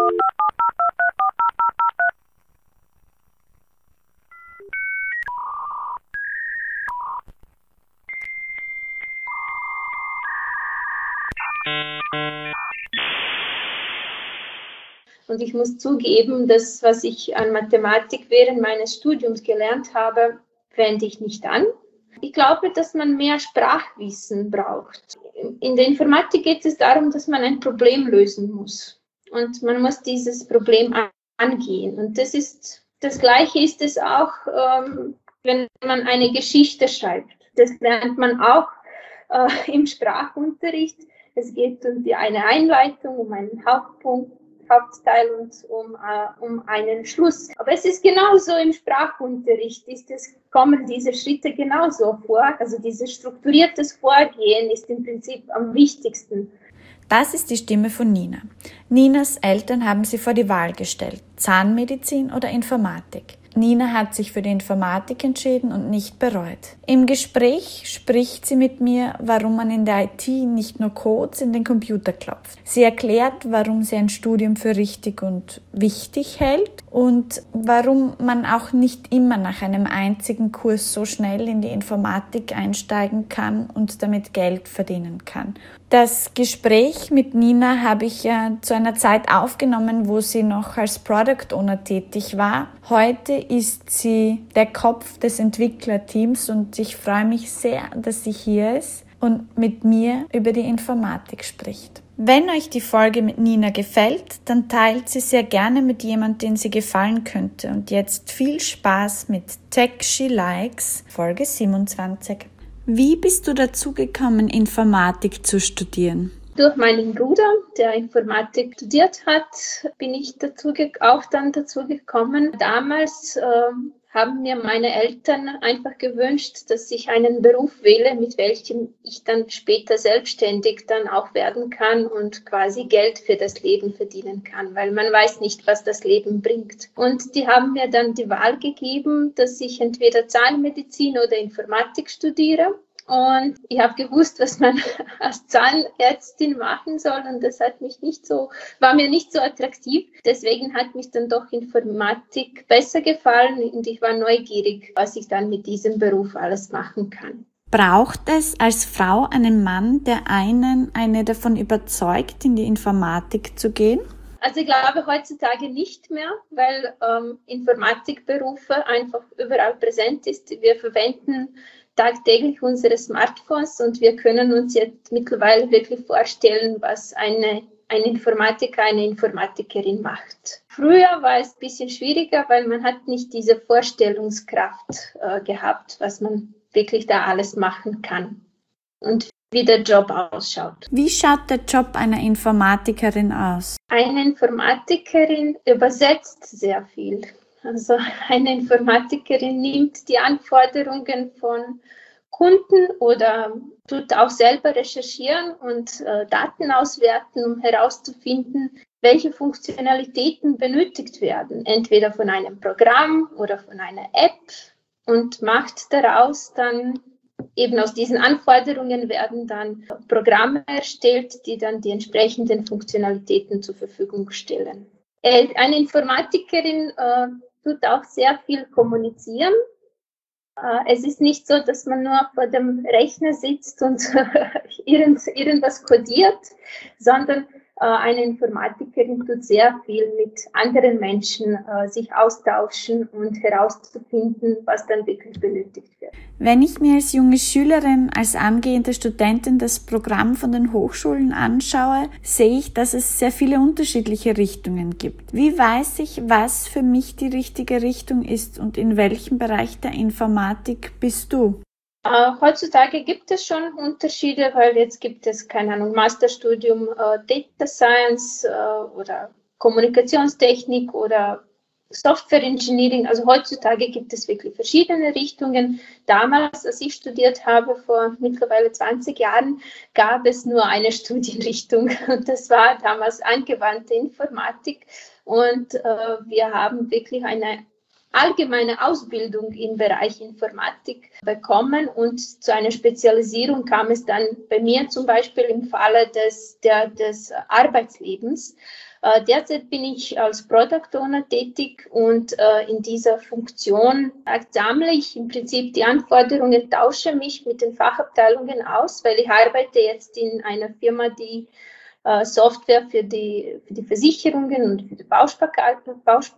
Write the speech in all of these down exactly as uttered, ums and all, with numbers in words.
Und ich muss zugeben, das, was ich an Mathematik während meines Studiums gelernt habe, wende ich nicht an. Ich glaube, dass man mehr Sprachwissen braucht. In der Informatik geht es darum, dass man ein Problem lösen muss. Und man muss dieses Problem angehen. Und das ist, das Gleiche ist es auch, ähm, wenn man eine Geschichte schreibt. Das lernt man auch äh, im Sprachunterricht. Es geht um die, eine Einleitung, um einen Hauptpunkt, Hauptteil und um, äh, um einen Schluss. Aber es ist genauso im Sprachunterricht, ist es, kommen diese Schritte genauso vor. Also dieses strukturiertes Vorgehen ist im Prinzip am wichtigsten. Das ist die Stimme von Nina. Ninas Eltern haben sie vor die Wahl gestellt, Zahnmedizin oder Informatik. Nina hat sich für die Informatik entschieden und nicht bereut. Im Gespräch spricht sie mit mir, warum man in der I T nicht nur Codes in den Computer klopft. Sie erklärt, warum sie ein Studium für richtig und wichtig hält und warum man auch nicht immer nach einem einzigen Kurs so schnell in die Informatik einsteigen kann und damit Geld verdienen kann. Das Gespräch mit Nina habe ich ja zu einer Zeit aufgenommen, wo sie noch als Product Owner tätig war. Heute ist sie der Kopf des Entwicklerteams und ich freue mich sehr, dass sie hier ist und mit mir über die Informatik spricht. Wenn euch die Folge mit Nina gefällt, dann teilt sie sehr gerne mit jemandem, den sie gefallen könnte. Und jetzt viel Spaß mit Tech She Likes, Folge siebenundzwanzig. Wie bist du dazu gekommen, Informatik zu studieren? Durch meinen Bruder, der Informatik studiert hat, bin ich dazu ge- auch dann dazu gekommen. Damals äh, haben mir meine Eltern einfach gewünscht, dass ich einen Beruf wähle, mit welchem ich dann später selbstständig dann auch werden kann und quasi Geld für das Leben verdienen kann, weil man weiß nicht, was das Leben bringt. Und die haben mir dann die Wahl gegeben, dass ich entweder Zahnmedizin oder Informatik studiere. Und ich habe gewusst, was man als Zahnärztin machen soll und das hat mich nicht so, war mir nicht so attraktiv. Deswegen hat mich dann doch Informatik besser gefallen und ich war neugierig, was ich dann mit diesem Beruf alles machen kann. Braucht es als Frau einen Mann, der einen, eine davon überzeugt, in die Informatik zu gehen? Also ich glaube heutzutage nicht mehr, weil ähm, Informatikberufe einfach überall präsent ist. Wir verwenden tagtäglich unsere Smartphones und wir können uns jetzt mittlerweile wirklich vorstellen, was eine, ein Informatiker, eine Informatikerin macht. Früher war es ein bisschen schwieriger, weil man hat nicht diese Vorstellungskraft äh, gehabt, was man wirklich da alles machen kann und wie der Job ausschaut. Wie schaut der Job einer Informatikerin aus? Eine Informatikerin übersetzt sehr viel. Also eine Informatikerin nimmt die Anforderungen von Kunden oder tut auch selber recherchieren und äh, Daten auswerten, um herauszufinden, welche Funktionalitäten benötigt werden, entweder von einem Programm oder von einer App und macht daraus dann, eben aus diesen Anforderungen werden dann Programme erstellt, die dann die entsprechenden Funktionalitäten zur Verfügung stellen. Eine Informatikerin äh, tut auch sehr viel kommunizieren. Äh, es ist nicht so, dass man nur vor dem Rechner sitzt und irgend, irgendwas codiert, sondern äh, eine Informatikerin tut sehr viel mit anderen Menschen äh, sich austauschen und herauszufinden, was dann wirklich benötigt wird. Wenn ich mir als junge Schülerin, als angehende Studentin das Programm von den Hochschulen anschaue, sehe ich, dass es sehr viele unterschiedliche Richtungen gibt. Wie weiß ich, was für mich die richtige Richtung ist und in welchem Bereich der Informatik bist du? Uh, heutzutage gibt es schon Unterschiede, weil jetzt gibt es, keine Ahnung, Masterstudium uh, Data Science uh, oder Kommunikationstechnik oder Software Engineering. Also heutzutage gibt es wirklich verschiedene Richtungen. Damals, als ich studiert habe, vor mittlerweile zwanzig Jahren, gab es nur eine Studienrichtung und das war damals angewandte Informatik und uh, wir haben wirklich eine allgemeine Ausbildung im Bereich Informatik bekommen und zu einer Spezialisierung kam es dann bei mir zum Beispiel im Falle des, der, des Arbeitslebens. Äh, derzeit bin ich als Product Owner tätig und äh, in dieser Funktion sammle ich im Prinzip die Anforderungen, tausche mich mit den Fachabteilungen aus, weil ich arbeite jetzt in einer Firma, die äh, Software für die, für die Versicherungen und für die Bausparkasse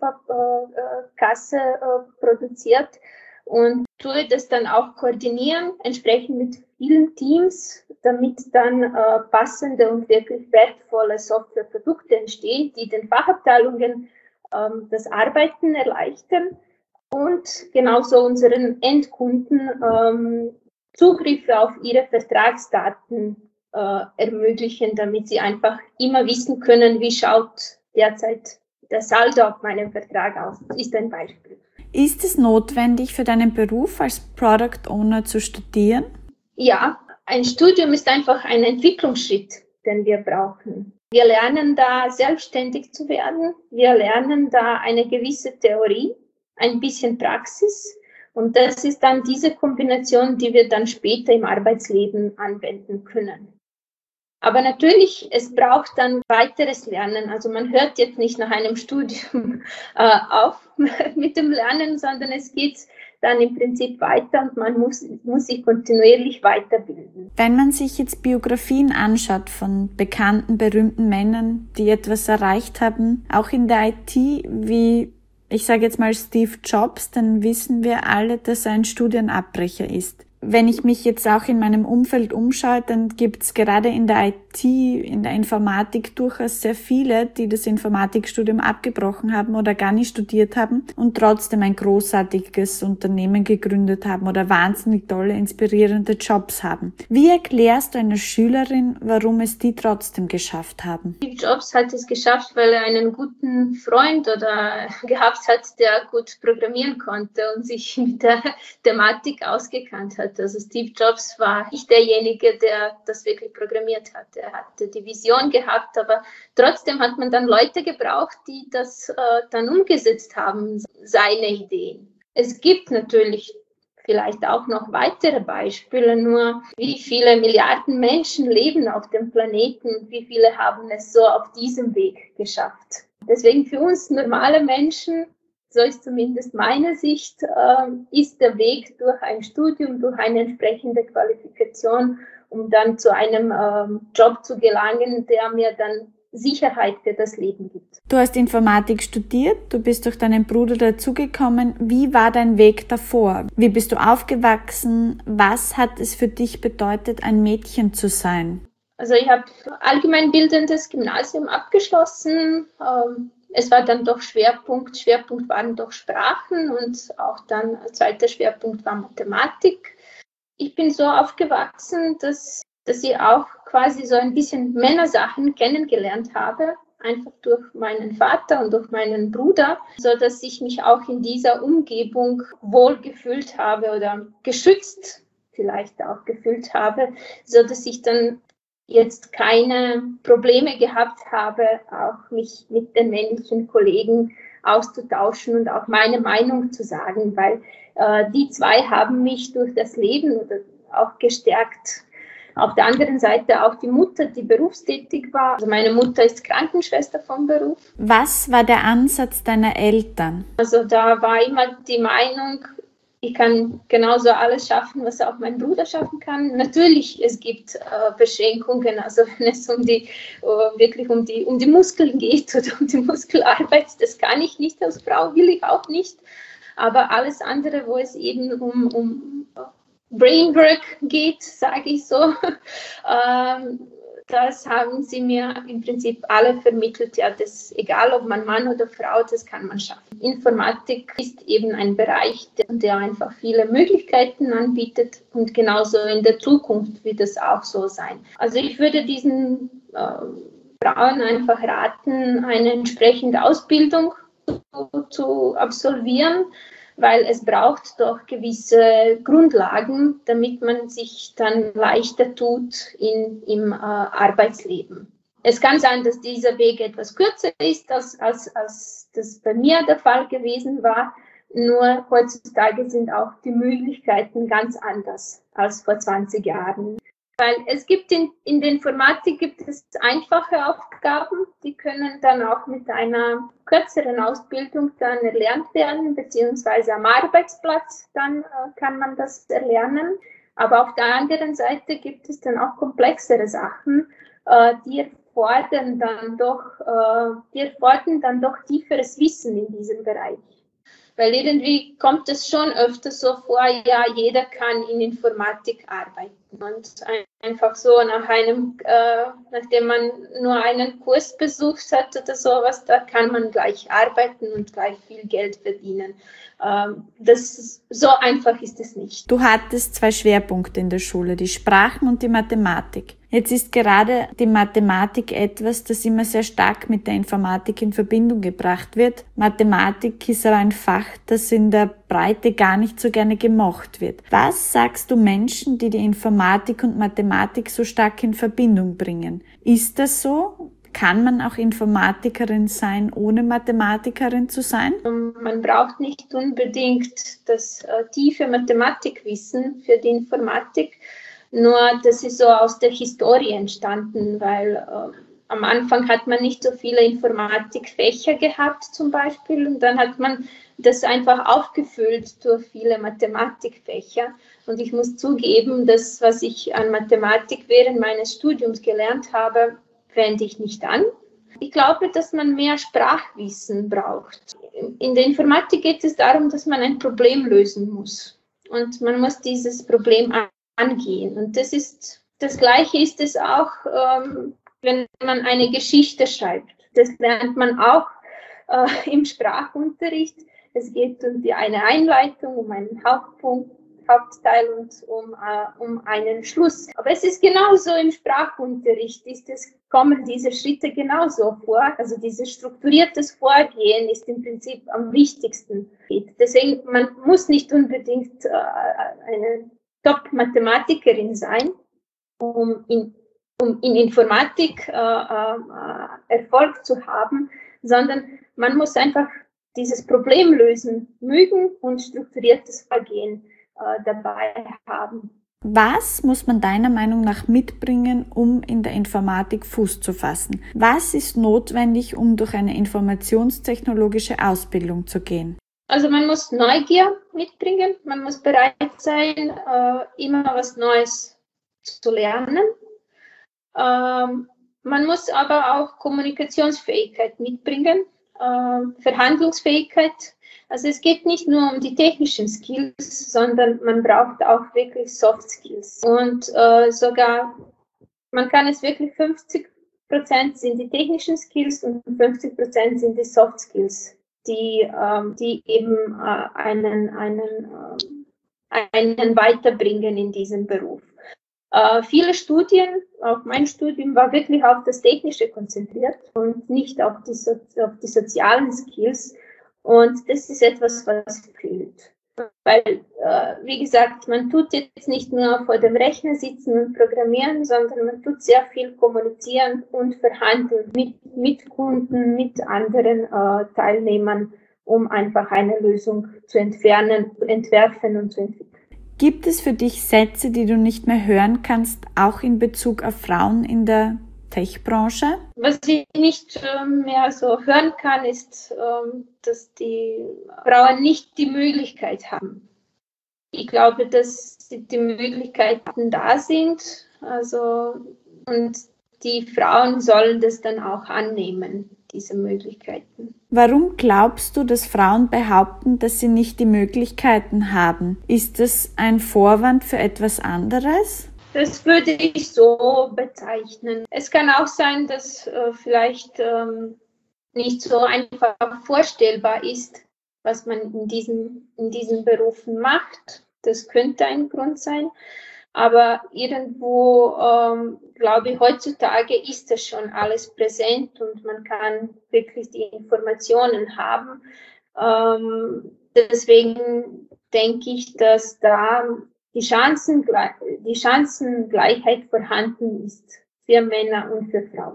äh, produziert und tue das dann auch koordinieren, entsprechend mit vielen Teams, damit dann äh, passende und wirklich wertvolle Softwareprodukte entstehen, die den Fachabteilungen ähm, das Arbeiten erleichtern und genauso unseren Endkunden ähm, Zugriffe auf ihre Vertragsdaten äh, ermöglichen, damit sie einfach immer wissen können, wie schaut derzeit der Saldo auf meinem Vertrag aus. Das ist ein Beispiel. Ist es notwendig für deinen Beruf als Product Owner zu studieren? Ja, ein Studium ist einfach ein Entwicklungsschritt, den wir brauchen. Wir lernen da selbstständig zu werden. Wir lernen da eine gewisse Theorie, ein bisschen Praxis. Und das ist dann diese Kombination, die wir dann später im Arbeitsleben anwenden können. Aber natürlich, es braucht dann weiteres Lernen. Also man hört jetzt nicht nach einem Studium äh, auf mit dem Lernen, sondern es geht dann im Prinzip weiter und man muss, muss sich kontinuierlich weiterbilden. Wenn man sich jetzt Biografien anschaut von bekannten, berühmten Männern, die etwas erreicht haben, auch in der I T, wie ich sage jetzt mal Steve Jobs, dann wissen wir alle, dass er ein Studienabbrecher ist. Wenn ich mich jetzt auch in meinem Umfeld umschaue, dann gibt es gerade in der I T, in der Informatik durchaus sehr viele, die das Informatikstudium abgebrochen haben oder gar nicht studiert haben und trotzdem ein großartiges Unternehmen gegründet haben oder wahnsinnig tolle, inspirierende Jobs haben. Wie erklärst du einer Schülerin, warum es die trotzdem geschafft haben? Steve Jobs hat es geschafft, weil er einen guten Freund oder gehabt hat, der gut programmieren konnte und sich mit der Thematik ausgekannt hat. Also Steve Jobs war nicht derjenige, der das wirklich programmiert hat. Er hatte die Vision gehabt, aber trotzdem hat man dann Leute gebraucht, die das äh, dann umgesetzt haben, seine Ideen. Es gibt natürlich vielleicht auch noch weitere Beispiele, nur wie viele Milliarden Menschen leben auf dem Planeten und wie viele haben es so auf diesem Weg geschafft. Deswegen für uns normale Menschen, so ist zumindest meine Sicht, äh, ist der Weg durch ein Studium, durch eine entsprechende Qualifikation, um dann zu einem ähm, Job zu gelangen, der mir dann Sicherheit für das Leben gibt. Du hast Informatik studiert, du bist durch deinen Bruder dazugekommen. Wie war dein Weg davor? Wie bist du aufgewachsen? Was hat es für dich bedeutet, ein Mädchen zu sein? Also ich habe allgemeinbildendes Gymnasium abgeschlossen. Ähm, Es war dann doch Schwerpunkt, Schwerpunkt waren doch Sprachen und auch dann ein zweiter Schwerpunkt war Mathematik. Ich bin so aufgewachsen, dass, dass ich auch quasi so ein bisschen Männersachen kennengelernt habe, einfach durch meinen Vater und durch meinen Bruder, so dass ich mich auch in dieser Umgebung wohl gefühlt habe oder geschützt vielleicht auch gefühlt habe, so dass ich dann jetzt keine Probleme gehabt habe, auch mich mit den männlichen Kollegen auszutauschen und auch meine Meinung zu sagen, weil äh, die zwei haben mich durch das Leben oder auch gestärkt. Auf der anderen Seite auch die Mutter, die berufstätig war. Also meine Mutter ist Krankenschwester vom Beruf. Was war der Ansatz deiner Eltern? Also da war immer die Meinung, ich kann genauso alles schaffen, was auch mein Bruder schaffen kann. Natürlich, es gibt äh, Beschränkungen, also wenn es um die, uh, wirklich um die, um die Muskeln geht oder um die Muskelarbeit, das kann ich nicht als Frau, will ich auch nicht. Aber alles andere, wo es eben um, um Brainwork geht, sage ich so, ähm, das haben sie mir im Prinzip alle vermittelt. Ja, das, egal ob man Mann oder Frau, das kann man schaffen. Informatik ist eben ein Bereich, der, der einfach viele Möglichkeiten anbietet und genauso in der Zukunft wird es auch so sein. Also ich würde diesen äh, Frauen einfach raten, eine entsprechende Ausbildung zu, zu absolvieren, weil es braucht doch gewisse Grundlagen, damit man sich dann leichter tut in, im äh, Arbeitsleben. Es kann sein, dass dieser Weg etwas kürzer ist, als, als, als das bei mir der Fall gewesen war. Nur heutzutage sind auch die Möglichkeiten ganz anders als vor zwanzig Jahren. Weil es gibt in, in der Informatik gibt es einfache Aufgaben, die können dann auch mit einer kürzeren Ausbildung dann erlernt werden, beziehungsweise am Arbeitsplatz dann äh, kann man das erlernen. Aber auf der anderen Seite gibt es dann auch komplexere Sachen, äh, die erfordern dann doch, äh, die erfordern dann doch tieferes Wissen in diesem Bereich. Weil irgendwie kommt es schon öfter so vor, ja, jeder kann in Informatik arbeiten. Und einfach so nach einem, äh, nachdem man nur einen Kurs besucht hat oder sowas, da kann man gleich arbeiten und gleich viel Geld verdienen. Ähm, das, so einfach ist es nicht. Du hattest zwei Schwerpunkte in der Schule, die Sprachen und die Mathematik. Jetzt ist gerade die Mathematik etwas, das immer sehr stark mit der Informatik in Verbindung gebracht wird. Mathematik ist aber ein Fach, das in der Breite gar nicht so gerne gemocht wird. Was sagst du Menschen, die die Informatik und Mathematik so stark in Verbindung bringen? Ist das so? Kann man auch Informatikerin sein, ohne Mathematikerin zu sein? Man braucht nicht unbedingt das äh, tiefe Mathematikwissen für die Informatik. Nur das ist so aus der Historie entstanden, weil äh, am Anfang hat man nicht so viele Informatikfächer gehabt zum Beispiel und dann hat man das einfach aufgefüllt durch viele Mathematikfächer. Und ich muss zugeben, das, was ich an Mathematik während meines Studiums gelernt habe, wende ich nicht an. Ich glaube, dass man mehr Sprachwissen braucht. In der Informatik geht es darum, dass man ein Problem lösen muss. Und man muss dieses Problem angehen. Und das ist, das Gleiche ist es auch, ähm, wenn man eine Geschichte schreibt. Das lernt man auch äh, im Sprachunterricht. Es geht um die, eine Einleitung, um einen Hauptpunkt, Hauptteil und um, äh, um einen Schluss. Aber es ist genauso im Sprachunterricht, ist es, kommen diese Schritte genauso vor. Also dieses strukturiertes Vorgehen ist im Prinzip am wichtigsten. Deswegen, man muss nicht unbedingt äh, eine Top-Mathematikerin sein, um in, um in Informatik äh, äh, Erfolg zu haben, sondern man muss einfach dieses Problem lösen mögen und strukturiertes Vorgehen äh, dabei haben. Was muss man deiner Meinung nach mitbringen, um in der Informatik Fuß zu fassen? Was ist notwendig, um durch eine informationstechnologische Ausbildung zu gehen? Also man muss Neugier mitbringen, man muss bereit sein, äh, immer was Neues zu lernen. Ähm, man muss aber auch Kommunikationsfähigkeit mitbringen, äh, Verhandlungsfähigkeit. Also es geht nicht nur um die technischen Skills, sondern man braucht auch wirklich Soft Skills. Und äh, sogar, man kann es wirklich fünfzig Prozent sind die technischen Skills und fünfzig Prozent sind die Soft Skills, die, ähm, die eben äh, einen, einen, äh, einen weiterbringen in diesem Beruf. Äh, viele Studien, auch mein Studium, war wirklich auf das Technische konzentriert und nicht auf die, so auf die sozialen Skills. Und das ist etwas, was fehlt. Weil, äh, wie gesagt, man tut jetzt nicht nur vor dem Rechner sitzen und programmieren, sondern man tut sehr viel kommunizieren und verhandeln mit, mit Kunden, mit anderen äh, Teilnehmern, um einfach eine Lösung zu entfernen, zu entwerfen und zu entwickeln. Gibt es für dich Sätze, die du nicht mehr hören kannst, auch in Bezug auf Frauen in der Tech-Branche? Was ich nicht äh, mehr so hören kann, ist, äh, dass die Frauen nicht die Möglichkeit haben. Ich glaube, dass die Möglichkeiten da sind, also, und die Frauen sollen das dann auch annehmen, diese Möglichkeiten. Warum glaubst du, dass Frauen behaupten, dass sie nicht die Möglichkeiten haben? Ist das ein Vorwand für etwas anderes? Das würde ich so bezeichnen. Es kann auch sein, dass äh, vielleicht ähm, nicht so einfach vorstellbar ist, was man in diesen, in diesen Berufen macht. Das könnte ein Grund sein. Aber irgendwo, ähm, glaube ich, heutzutage ist das schon alles präsent und man kann wirklich die Informationen haben. Ähm, deswegen denke ich, dass da die, Chancen, die Chancengleichheit vorhanden ist für Männer und für Frauen.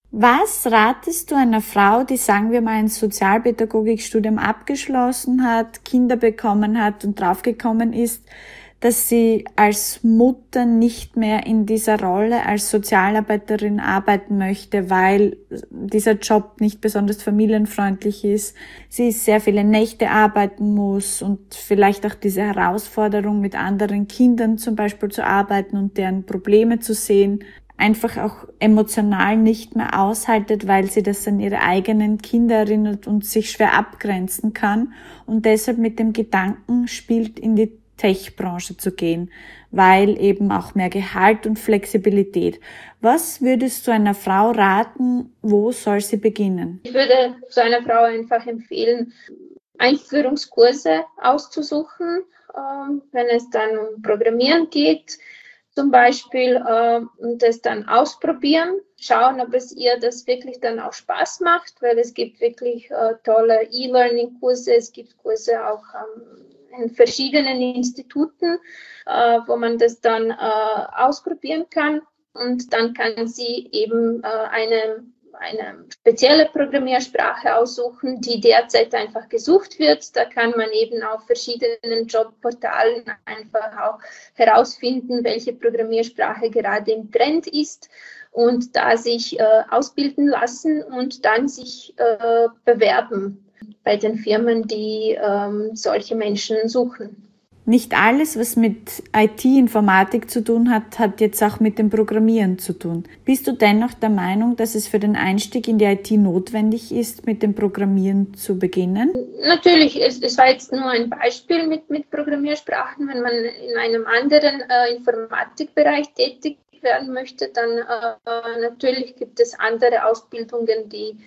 Was ratest du einer Frau, die, sagen wir mal, ein Sozialpädagogikstudium abgeschlossen hat, Kinder bekommen hat und draufgekommen ist, dass sie als Mutter nicht mehr in dieser Rolle als Sozialarbeiterin arbeiten möchte, weil dieser Job nicht besonders familienfreundlich ist. Sie sehr viele Nächte arbeiten muss und vielleicht auch diese Herausforderung, mit anderen Kindern zum Beispiel zu arbeiten und deren Probleme zu sehen, einfach auch emotional nicht mehr aushaltet, weil sie das an ihre eigenen Kinder erinnert und sich schwer abgrenzen kann und deshalb mit dem Gedanken spielt, in die Tech-Branche zu gehen, weil eben auch mehr Gehalt und Flexibilität. Was würdest du einer Frau raten, wo soll sie beginnen? Ich würde so einer Frau einfach empfehlen, Einführungskurse auszusuchen, ähm, wenn es dann um Programmieren geht, zum Beispiel, äh, und das dann ausprobieren, schauen, ob es ihr das wirklich dann auch Spaß macht, weil es gibt wirklich äh, tolle E-Learning-Kurse, es gibt Kurse auch ähm, in verschiedenen Instituten, äh, wo man das dann äh, ausprobieren kann und dann kann sie eben äh, eine eine spezielle Programmiersprache aussuchen, die derzeit einfach gesucht wird. Da kann man eben auf verschiedenen Jobportalen einfach auch herausfinden, welche Programmiersprache gerade im Trend ist und da sich äh, ausbilden lassen und dann sich äh, bewerben bei den Firmen, die ähm, solche Menschen suchen. Nicht alles, was mit I T-Informatik zu tun hat, hat jetzt auch mit dem Programmieren zu tun. Bist du dennoch der Meinung, dass es für den Einstieg in die I T notwendig ist, mit dem Programmieren zu beginnen? Natürlich, es, es war jetzt nur ein Beispiel mit, mit Programmiersprachen. Wenn man in einem anderen äh, Informatikbereich tätig werden möchte, dann äh, natürlich gibt es andere Ausbildungen, die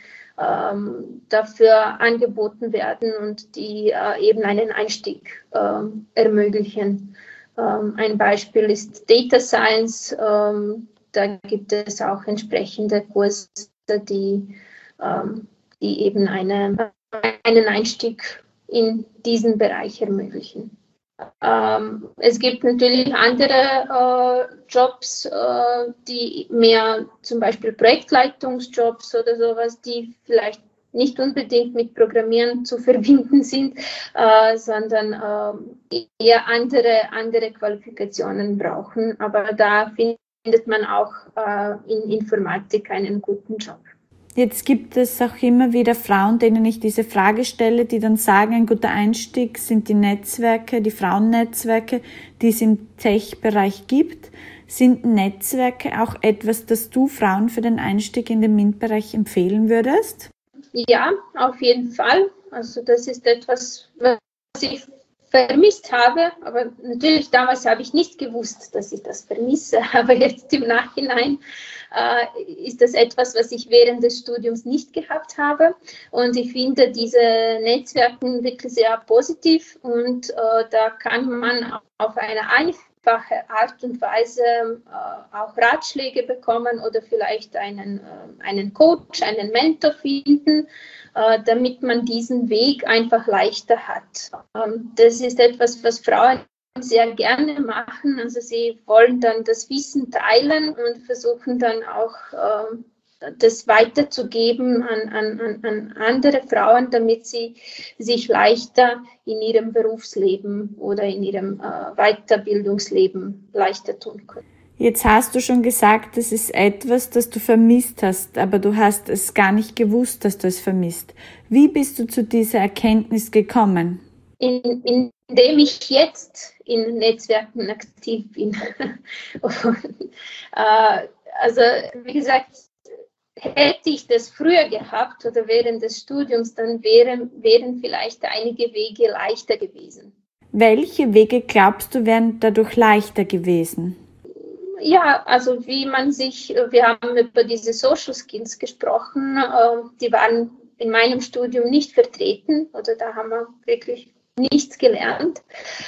ähm, dafür angeboten werden und die äh, eben einen Einstieg äh, ermöglichen. Ähm, ein Beispiel ist Data Science. Ähm, da gibt es auch entsprechende Kurse, die, ähm, die eben eine, einen Einstieg in diesen Bereich ermöglichen. Ähm, es gibt natürlich andere äh, Jobs, äh, die mehr zum Beispiel Projektleitungsjobs oder sowas, die vielleicht nicht unbedingt mit Programmieren zu verbinden sind, äh, sondern äh, eher andere, andere Qualifikationen brauchen. Aber da findet man auch äh, in Informatik einen guten Job. Jetzt gibt es auch immer wieder Frauen, denen ich diese Frage stelle, die dann sagen, ein guter Einstieg sind die Netzwerke, die Frauennetzwerke, die es im Tech-Bereich gibt. Sind Netzwerke auch etwas, das du Frauen für den Einstieg in den MINT-Bereich empfehlen würdest? Ja, auf jeden Fall. Also das ist etwas, was ich vermisst habe, aber natürlich damals habe ich nicht gewusst, dass ich das vermisse, aber jetzt im Nachhinein äh, ist das etwas, was ich während des Studiums nicht gehabt habe und ich finde diese Netzwerke wirklich sehr positiv und äh, da kann man auf eine einfache Art und Weise äh, auch Ratschläge bekommen oder vielleicht einen, äh, einen Coach, einen Mentor finden, äh, damit man diesen Weg einfach leichter hat. Ähm, das ist etwas, was Frauen sehr gerne machen. Also sie wollen dann das Wissen teilen und versuchen dann auch äh, das weiterzugeben an, an, an andere Frauen, damit sie sich leichter in ihrem Berufsleben oder in ihrem äh, Weiterbildungsleben leichter tun können. Jetzt hast du schon gesagt, das ist etwas, das du vermisst hast, aber du hast es gar nicht gewusst, dass du es vermisst. Wie bist du zu dieser Erkenntnis gekommen? In, indem ich jetzt in Netzwerken aktiv bin. Und, äh, also wie gesagt, hätte ich das früher gehabt oder während des Studiums, dann wären, wären vielleicht einige Wege leichter gewesen. Welche Wege glaubst du, wären dadurch leichter gewesen? Ja, also wie man sich, wir haben über diese Social Skills gesprochen, die waren in meinem Studium nicht vertreten oder da haben wir wirklich nichts gelernt.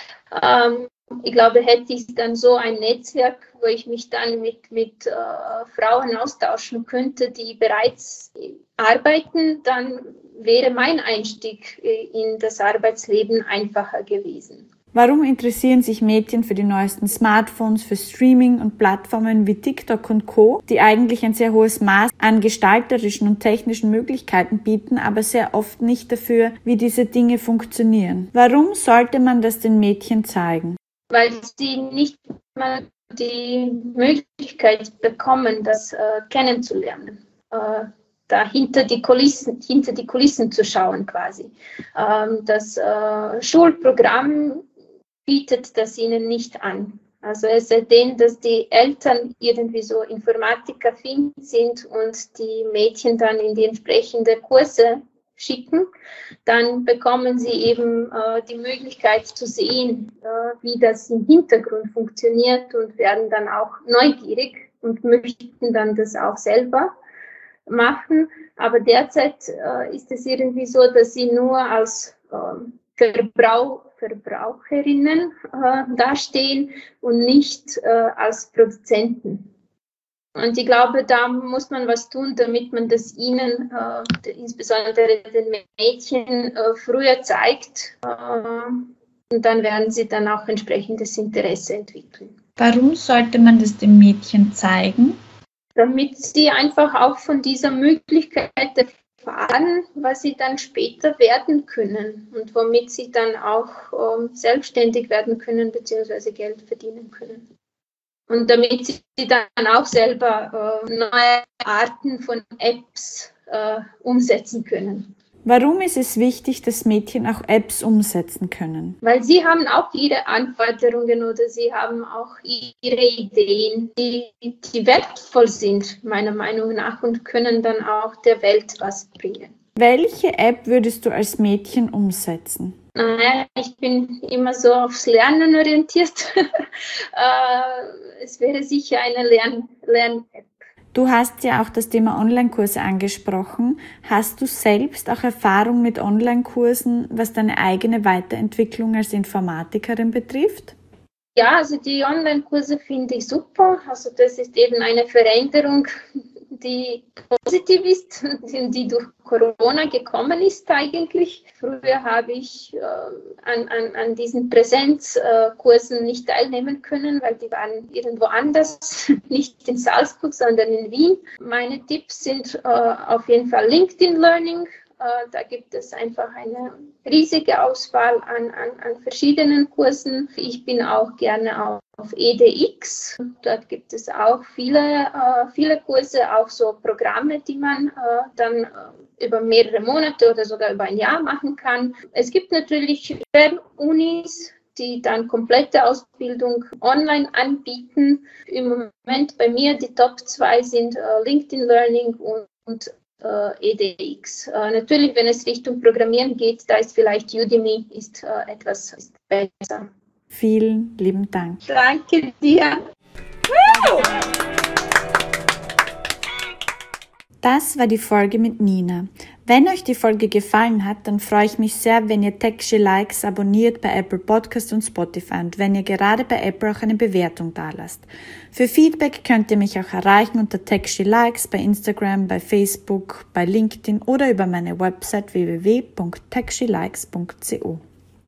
Ich glaube, hätte ich dann so ein Netzwerk, wo ich mich dann mit, mit äh, Frauen austauschen könnte, die bereits arbeiten, dann wäre mein Einstieg in das Arbeitsleben einfacher gewesen. Warum interessieren sich Mädchen für die neuesten Smartphones, für Streaming und Plattformen wie TikTok und Co., die eigentlich ein sehr hohes Maß an gestalterischen und technischen Möglichkeiten bieten, aber sehr oft nicht dafür, wie diese Dinge funktionieren? Warum sollte man das den Mädchen zeigen? Weil sie nicht mal die Möglichkeit bekommen, das äh, kennenzulernen. Äh, da hinter die Kulissen, hinter die Kulissen zu schauen quasi. Ähm, das äh, Schulprogramm bietet das ihnen nicht an. Also es sei denn, dass die Eltern irgendwie so informatikaffin sind und die Mädchen dann in die entsprechenden Kurse schicken, dann bekommen sie eben äh, die Möglichkeit zu sehen, äh, wie das im Hintergrund funktioniert und werden dann auch neugierig und möchten dann das auch selber machen. Aber derzeit äh, ist es irgendwie so, dass sie nur als äh, Verbrauch Verbraucherinnen äh, dastehen und nicht äh, als Produzenten. Und ich glaube, da muss man was tun, damit man das ihnen, äh, insbesondere den Mädchen, äh, früher zeigt. Äh, und dann werden sie dann auch entsprechendes Interesse entwickeln. Warum sollte man das den Mädchen zeigen? Damit sie einfach auch von dieser Möglichkeit erfahren, was sie dann später werden können und womit sie dann auch ähm, selbstständig werden können bzw. Geld verdienen können. Und damit sie dann auch selber äh, neue Arten von Apps äh, umsetzen können. Warum ist es wichtig, dass Mädchen auch Apps umsetzen können? Weil sie haben auch ihre Anforderungen oder sie haben auch ihre Ideen, die, die wertvoll sind, meiner Meinung nach, und können dann auch der Welt was bringen. Welche App würdest du als Mädchen umsetzen? Naja, ich bin immer so aufs Lernen orientiert. Es wäre sicher eine Lern- Lern-App. Du hast ja auch das Thema Online-Kurse angesprochen. Hast du selbst auch Erfahrung mit Online-Kursen, was deine eigene Weiterentwicklung als Informatikerin betrifft? Ja, also die Online-Kurse finde ich super. Also das ist eben eine Veränderung, die positiv ist, die durch Corona gekommen ist eigentlich. Früher habe ich äh, an, an, an diesen Präsenzkursen nicht teilnehmen können, weil die waren irgendwo anders, nicht in Salzburg, sondern in Wien. Meine Tipps sind äh, auf jeden Fall LinkedIn Learning. Äh, da gibt es einfach eine riesige Auswahl an, an, an verschiedenen Kursen. Ich bin auch gerne auf auf E D X. Dort gibt es auch viele, äh, viele Kurse, auch so Programme, die man äh, dann äh, über mehrere Monate oder sogar über ein Jahr machen kann. Es gibt natürlich Unis, die dann komplette Ausbildung online anbieten. Im Moment bei mir die Top zwei sind äh, LinkedIn Learning und, und äh, E D X. Äh, natürlich, wenn es Richtung Programmieren geht, da ist vielleicht Udemy ist, äh, etwas ist besser. Vielen lieben Dank. Danke dir. Das war die Folge mit Nina. Wenn euch die Folge gefallen hat, dann freue ich mich sehr, wenn ihr Tech She Likes abonniert bei Apple Podcast und Spotify und wenn ihr gerade bei Apple auch eine Bewertung dalasst. Für Feedback könnt ihr mich auch erreichen unter Tech She Likes bei Instagram, bei Facebook, bei LinkedIn oder über meine Website w w w punkt tech she likes punkt c o.